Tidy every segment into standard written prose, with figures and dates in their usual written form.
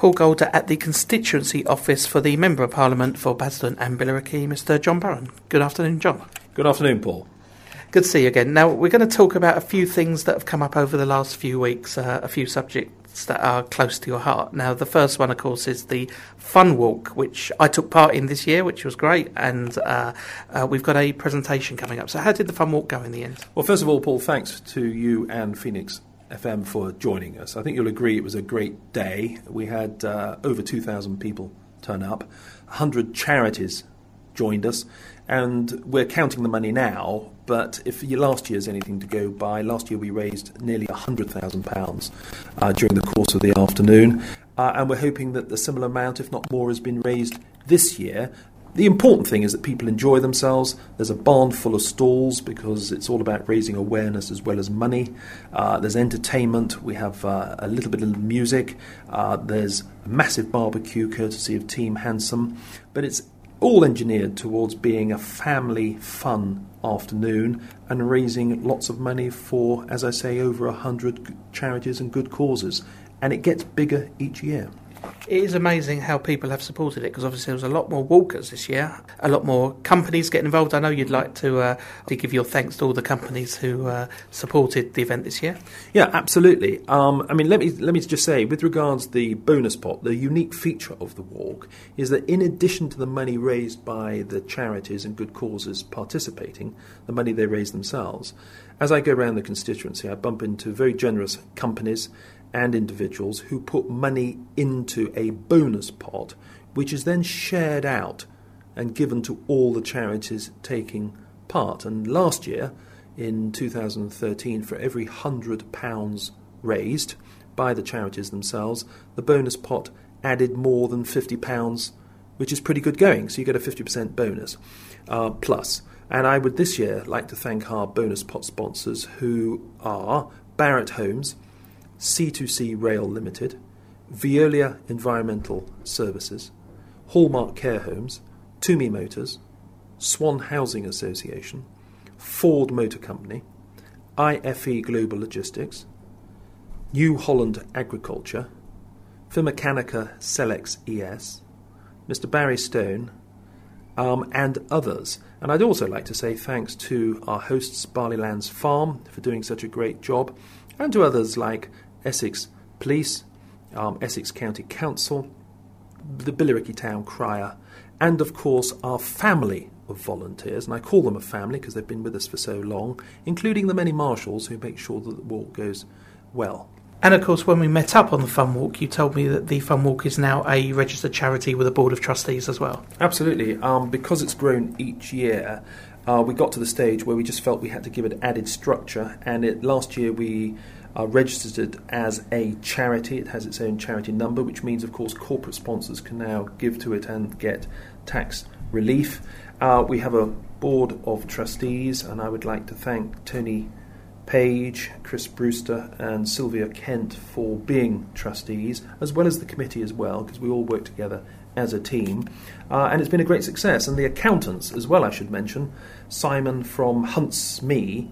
Paul Golder at the constituency office for the Member of Parliament for Basildon and Billericay, Mr John Burren. Good afternoon, John. Good afternoon, Paul. Good to see you again. Now, we're going to talk about a few things that have come up over the last few weeks, a few subjects that are close to your heart. Now, the first one, of course, is the Fun Walk, which I took part in this year, which was great, and we've got a presentation coming up. So how did the Fun Walk go in the end? Well, first of all, Paul, thanks to you and Phoenix FM for joining us. I think you'll agree it was a great day. We had over 2,000 people turn up, 100 charities joined us, and we're counting the money now, but if last year's anything to go by, last year we raised nearly £100,000 during the course of the afternoon, and we're hoping that the similar amount, if not more, has been raised this year. The important thing is that people enjoy themselves. There's a barn full of stalls because it's all about raising awareness as well as money. There's entertainment. We have a little bit of music. There's a massive barbecue courtesy of Team Handsome, but it's all engineered towards being a family fun afternoon and raising lots of money for, as I say, over 100 charities and good causes. And it gets bigger each year. It is amazing how people have supported it, because obviously there was a lot more walkers this year, a lot more companies getting involved. I know you'd like to give your thanks to all the companies who supported the event this year. Yeah, absolutely. Let me just say, with regards to the bonus pot, the unique feature of the walk is that in addition to the money raised by the charities and good causes participating, the money they raise themselves, as I go around the constituency, I bump into very generous companies and individuals who put money into a bonus pot, which is then shared out and given to all the charities taking part. And last year, in 2013, for every £100 raised by the charities themselves, the bonus pot added more than £50, which is pretty good going. So you get a 50% bonus plus. And I would this year like to thank our bonus pot sponsors, who are Barratt Homes, C2C Rail Limited, Veolia Environmental Services, Hallmark Care Homes, Toomey Motors, Swan Housing Association, Ford Motor Company, IFE Global Logistics, New Holland Agriculture, Fimecanica Celex ES, Mr Barry Stone, and others. And I'd also like to say thanks to our hosts, Barleylands Farm, for doing such a great job, and to others like Essex Police, Essex County Council, the Billericay Town Crier, and of course our family of volunteers, and I call them a family because they've been with us for so long, including the many marshals who make sure that the walk goes well. And of course, when we met up on the Fun Walk, you told me that the Fun Walk is now a registered charity with a board of trustees as well. Absolutely. Because it's grown each year, we got to the stage where we just felt we had to give it added structure, and last year we registered it as a charity. It has its own charity number, which means, of course, corporate sponsors can now give to it and get tax relief. We have a board of trustees, and I would like to thank Tony Page, Chris Brewster and Sylvia Kent for being trustees, as well as the committee as well, because we all work together as a team. And it's been a great success. And the accountants as well, I should mention, Simon from Hunts Me,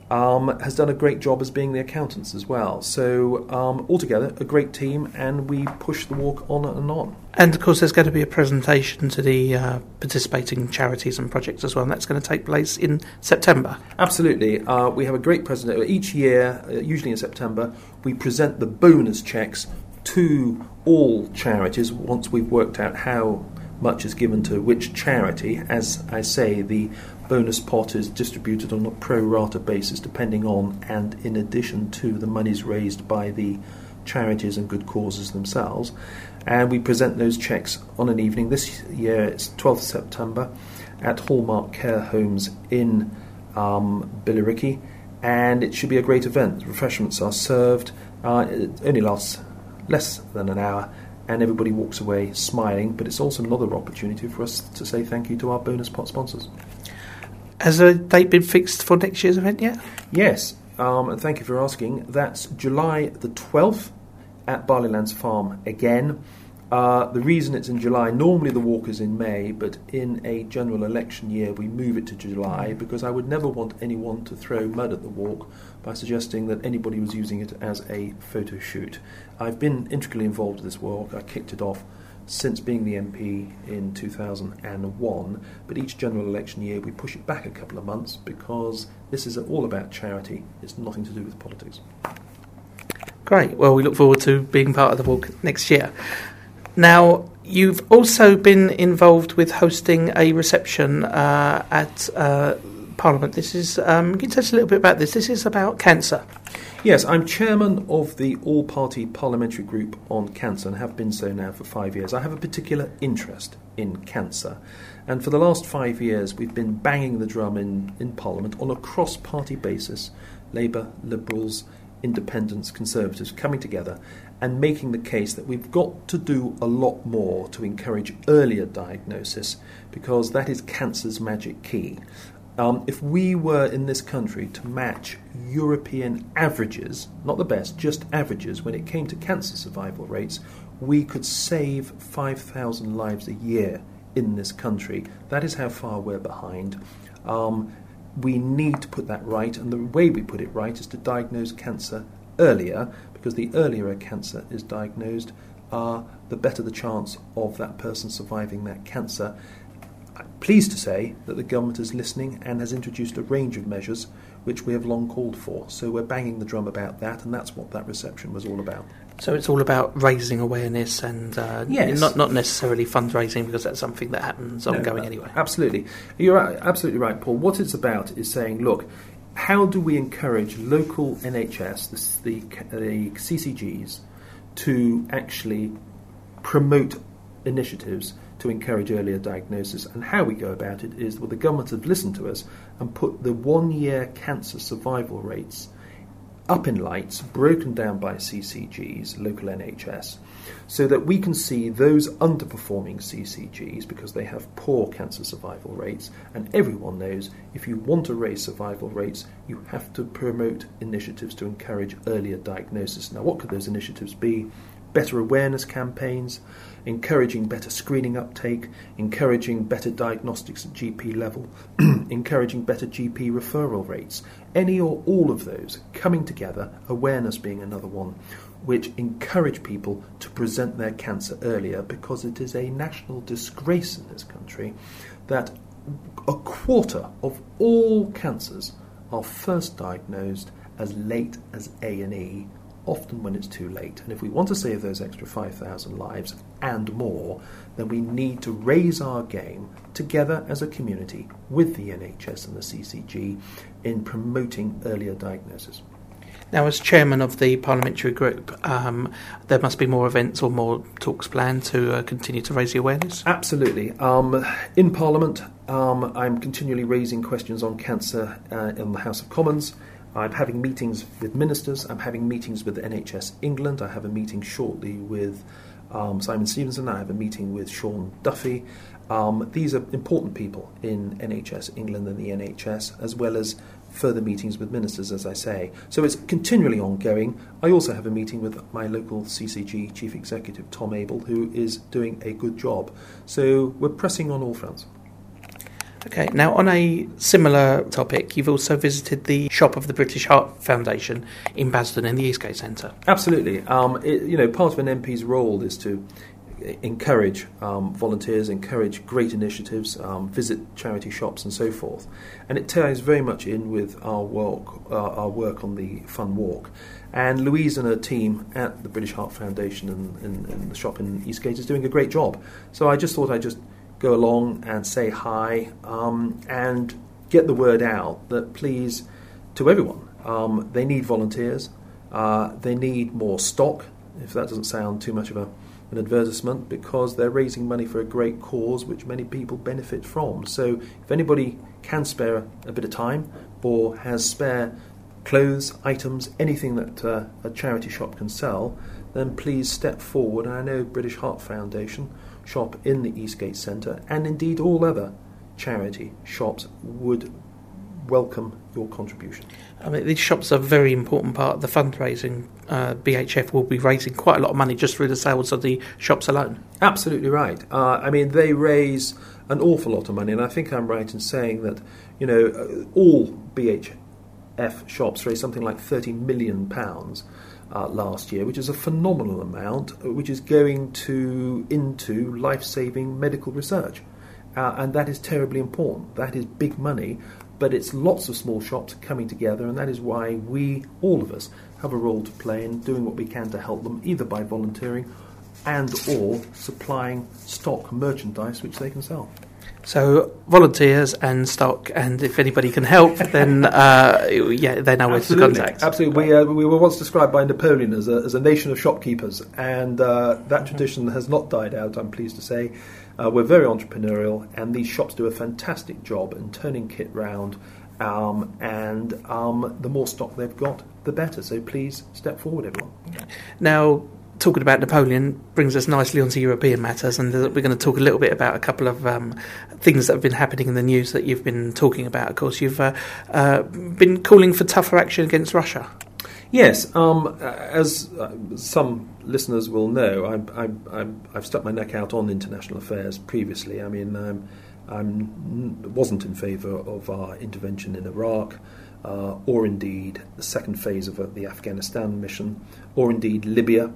has done a great job as being the accountants as well. So altogether, a great team, and we push the walk on and on. And of course, there's going to be a presentation to the participating charities and projects as well, and that's going to take place in September. Absolutely. We have a great presentation. Each year, usually in September, we present the bonus cheques to all charities once we've worked out how much is given to which charity. As I say, the bonus pot is distributed on a pro rata basis depending on and in addition to the monies raised by the charities and good causes themselves. And we present those cheques on an evening. This year it's 12th September at Hallmark Care Homes in Billericay, and it should be a great event. Refreshments are served. It only lasts less than an hour, and everybody walks away smiling, but it's also another opportunity for us to say thank you to our bonus pot sponsors. Has a date been fixed for next year's event yet? Yes, and thank you for asking. That's July the 12th at Barleylands Farm again. The reason it's in July, normally the walk is in May, but in a general election year we move it to July because I would never want anyone to throw mud at the walk by suggesting that anybody was using it as a photo shoot. I've been integrally involved in this walk. I kicked it off since being the MP in 2001, but each general election year we push it back a couple of months because this is all about charity. It's nothing to do with politics. Great. Well, we look forward to being part of the walk next year. Now, you've also been involved with hosting a reception at Parliament. This is, can you tell us a little bit about this? This is about cancer. Yes, I'm chairman of the all-party parliamentary group on cancer and have been so now for 5 years. I have a particular interest in cancer. And for the last 5 years, we've been banging the drum in Parliament on a cross-party basis, Labour, Liberals, Independents, Conservatives coming together and making the case that we've got to do a lot more to encourage earlier diagnosis because that is cancer's magic key. If we were in this country to match European averages, not the best, just averages, when it came to cancer survival rates, we could save 5,000 lives a year in this country. That is how far we're behind. We need to put that right, and the way we put it right is to diagnose cancer earlier, because the earlier a cancer is diagnosed, the better the chance of that person surviving that cancer. I'm pleased to say that the government is listening and has introduced a range of measures which we have long called for. So we're banging the drum about that, and that's what that reception was all about. So it's all about raising awareness and yes. not necessarily fundraising, because that's something that happens ongoing anyway. Absolutely. You're absolutely right, Paul. What it's about is saying, look, how do we encourage local NHS, the CCGs, to actually promote initiatives to encourage earlier diagnosis? And how we go about it is, well, the government have listened to us and put the 1 year cancer survival rates up in lights, broken down by CCGs, local NHS, so that we can see those underperforming CCGs because they have poor cancer survival rates. And everyone knows if you want to raise survival rates, you have to promote initiatives to encourage earlier diagnosis. Now, what could those initiatives be? Better awareness campaigns, encouraging better screening uptake, encouraging better diagnostics at GP level, encouraging better GP referral rates. Any or all of those coming together, awareness being another one, which encourage people to present their cancer earlier, because it is a national disgrace in this country that a quarter of all cancers are first diagnosed as late as A&E, often when it's too late. And if we want to save those extra 5,000 lives and more, then we need to raise our game together as a community with the NHS and the CCG in promoting earlier diagnosis. Now, as chairman of the parliamentary group, there must be more events or more talks planned to continue to raise the awareness? Absolutely. In Parliament, I'm continually raising questions on cancer in the House of Commons. I'm having meetings with ministers. I'm having meetings with NHS England. I have a meeting shortly with Simon Stevenson. I have a meeting with Sean Duffy. These are important people in NHS England and the NHS, as well as further meetings with ministers, as I say. So it's continually ongoing. I also have a meeting with my local CCG Chief Executive, Tom Abel, who is doing a good job. So we're pressing on all fronts. Okay, now on a similar topic, you've also visited the shop of the British Heart Foundation in Basden in the Eastgate Centre. Absolutely. Part of an MP's role is to encourage volunteers, encourage great initiatives, visit charity shops and so forth. And it ties very much in with our work on the Fun Walk. And Louise and her team at the British Heart Foundation and the shop in Eastgate is doing a great job. So I just thought I'd just go along and say hi and get the word out that please, to everyone, they need volunteers, they need more stock, if that doesn't sound too much of an advertisement, because they're raising money for a great cause which many people benefit from. So if anybody can spare a bit of time or has spare clothes, items, anything that a charity shop can sell, then please step forward. And I know British Heart Foundation shop in the Eastgate Centre, and indeed all other charity shops, would welcome your contribution. I mean, these shops are a very important part of the fundraising. BHF will be raising quite a lot of money just through the sales of the shops alone. Absolutely right. I mean, they raise an awful lot of money, and I think I'm right in saying that, all BHF shops raised something like £30 million last year, which is a phenomenal amount, which is going into life-saving medical research. And that is terribly important. That is big money, but it's lots of small shops coming together, and that is why we, all of us, have a role to play in doing what we can to help them, either by volunteering and or supplying stock merchandise which they can sell. So volunteers and stock, and if anybody can help, then they know where to contact. Absolutely, we were once described by Napoleon as a nation of shopkeepers, and that tradition has not died out, I'm pleased to say. We're very entrepreneurial, and these shops do a fantastic job in turning kit round, and the more stock they've got, the better. So please step forward, everyone. Now, talking about Napoleon brings us nicely onto European matters, and we're going to talk a little bit about a couple of things that have been happening in the news that you've been talking about. Of course, you've been calling for tougher action against Russia. Yes, as some listeners will know, I've stuck my neck out on international affairs previously. I mean, I wasn't in favour of our intervention in Iraq, or indeed the second phase of the Afghanistan mission, or indeed Libya,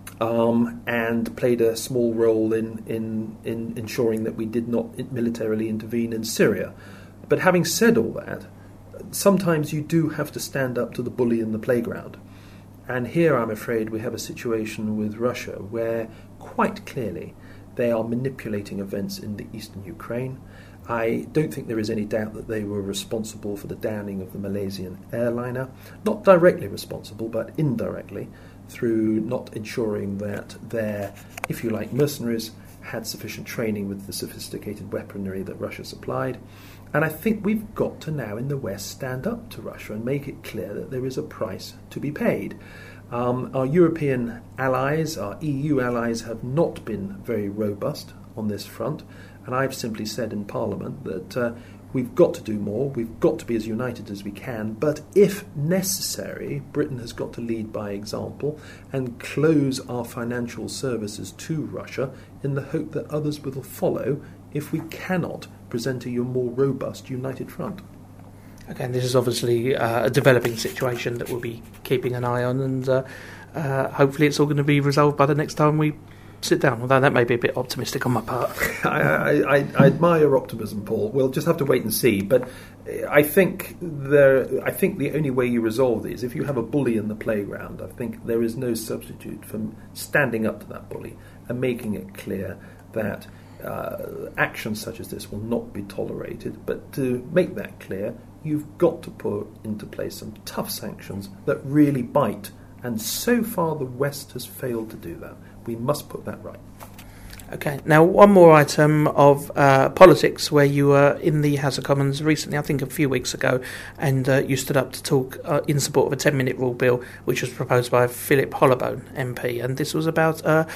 and played a small role in ensuring that we did not militarily intervene in Syria. But having said all that, sometimes you do have to stand up to the bully in the playground. And here, I'm afraid, we have a situation with Russia where, quite clearly, they are manipulating events in the eastern Ukraine. I don't think there is any doubt that they were responsible for the downing of the Malaysian airliner. Not directly responsible, but indirectly, through not ensuring that their, if you like, mercenaries had sufficient training with the sophisticated weaponry that Russia supplied. And I think we've got to now in the West stand up to Russia and make it clear that there is a price to be paid. Our European allies, our EU allies, have not been very robust on this front, and I've simply said in Parliament that we've got to do more, we've got to be as united as we can, but if necessary, Britain has got to lead by example and close our financial services to Russia in the hope that others will follow if we cannot present a more robust, united front. Okay, and this is obviously a developing situation that we'll be keeping an eye on, and hopefully it's all going to be resolved by the next time we sit down, although that may be a bit optimistic on my part. I admire your optimism, Paul. We'll just have to wait and see, but I think the only way you resolve these, if you have a bully in the playground, I think there is no substitute for standing up to that bully and making it clear that actions such as this will not be tolerated. But to make that clear, you've got to put into place some tough sanctions that really bite. And so far the West has failed to do that. We must put that right. Okay, now one more item of politics, where you were in the House of Commons recently, I think a few weeks ago, and you stood up to talk in support of a 10-minute rule bill which was proposed by Philip Hollobone MP, and this was about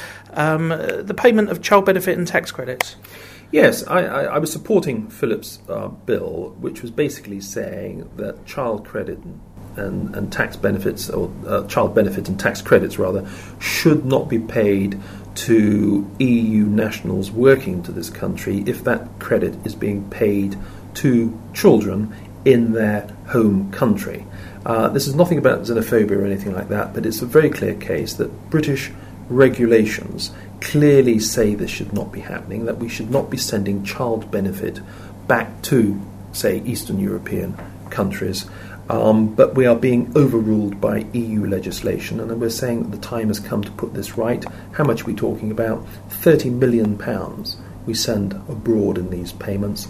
the payment of child benefit and tax credits. Yes, I was supporting Philip's bill, which was basically saying that child credit and tax benefits, or child benefit and tax credits rather, should not be paid to EU nationals working to this country if that credit is being paid to children in their home country. This is nothing about xenophobia or anything like that, but it's a very clear case that British regulations clearly say this should not be happening, that we should not be sending child benefit back to, say, Eastern European countries. But we are being overruled by EU legislation, and we're saying that the time has come to put this right. How much are we talking about? £30 million we send abroad in these payments.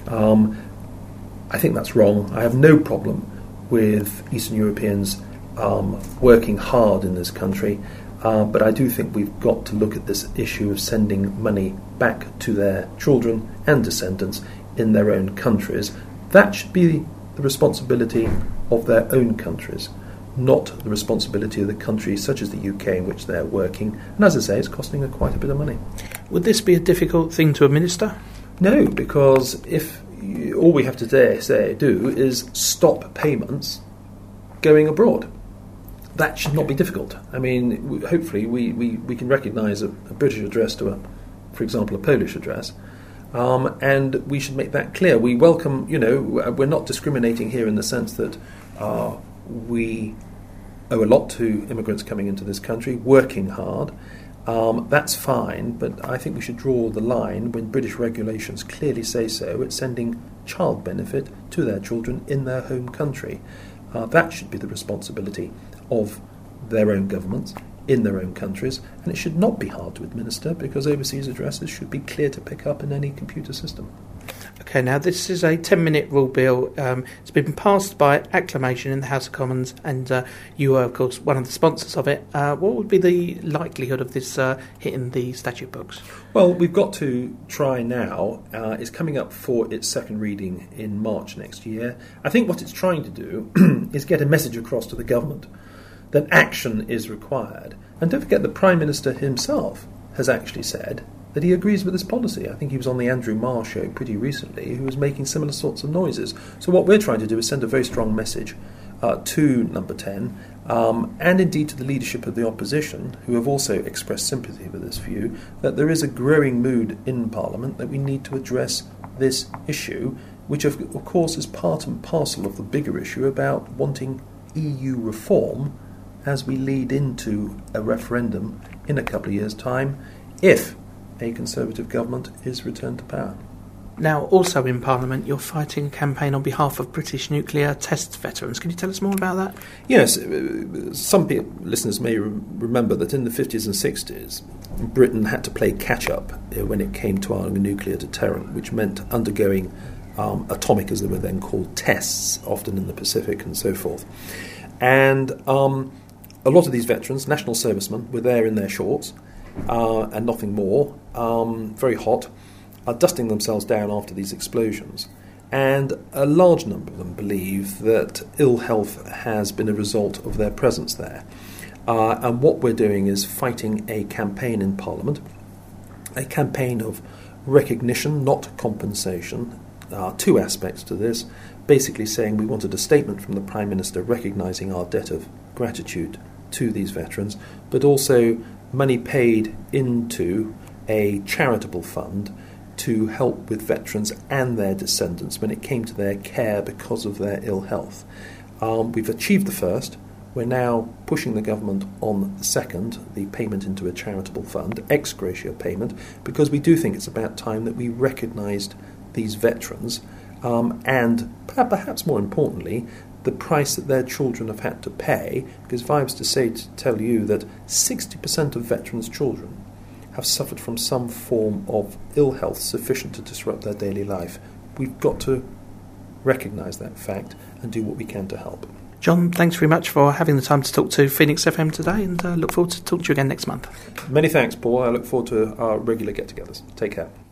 I think that's wrong. I have no problem with Eastern Europeans working hard in this country, but I do think we've got to look at this issue of sending money back to their children and descendants in their own countries. That should be the responsibility of their own countries, not the responsibility of the countries such as the UK in which they're working. And as I say, it's costing quite a bit of money. Would this be a difficult thing to administer? No, because if all we have to do is stop payments going abroad. That should not be difficult. I mean, hopefully we can recognise a British address to, for example, a Polish address, and we should make that clear. We welcome, we're not discriminating here in the sense that we owe a lot to immigrants coming into this country, working hard. That's fine, but I think we should draw the line when British regulations clearly say so. It's sending child benefit to their children in their home country. That should be the responsibility of their own governments in their own countries, and it should not be hard to administer because overseas addresses should be clear to pick up in any computer system. Okay, now this is a 10-minute rule bill. It's been passed by acclamation in the House of Commons, and you are, of course, one of the sponsors of it. What would be the likelihood of this hitting the statute books? Well, we've got to try now. It's coming up for its second reading in March next year. I think what it's trying to do is get a message across to the government that action is required. And don't forget the Prime Minister himself has actually said that he agrees with this policy. I think he was on the Andrew Marr show pretty recently, who was making similar sorts of noises. So what we're trying to do is send a very strong message to Number 10, and indeed to the leadership of the opposition, who have also expressed sympathy with this view, that there is a growing mood in Parliament that we need to address this issue, which of course is part and parcel of the bigger issue about wanting EU reform as we lead into a referendum in a couple of years' time, if a Conservative government is returned to power. Now, also in Parliament, you're fighting a campaign on behalf of British nuclear test veterans. Can you tell us more about that? Yes, some listeners may remember that in the 50s and 60s, Britain had to play catch-up when it came to our nuclear deterrent, which meant undergoing atomic, as they were then called, tests, often in the Pacific and so forth. And a lot of these veterans, national servicemen, were there in their shorts and nothing more, very hot, dusting themselves down after these explosions. And a large number of them believe that ill health has been a result of their presence there. And what we're doing is fighting a campaign in Parliament, a campaign of recognition, not compensation. Two aspects to this. Basically saying we wanted a statement from the Prime Minister recognising our debt of gratitude to these veterans, but also money paid into a charitable fund to help with veterans and their descendants when it came to their care because of their ill health. We've achieved the first. We're now pushing the government on the second, the payment into a charitable fund, ex gratia payment, because we do think it's about time that we recognised these veterans and perhaps more importantly, the price that their children have had to pay, because if I was to tell you that 60% of veterans' children have suffered from some form of ill health sufficient to disrupt their daily life, we've got to recognise that fact and do what we can to help. John, thanks very much for having the time to talk to Phoenix FM today, and look forward to talking to you again next month. Many thanks, Paul. I look forward to our regular get-togethers. Take care.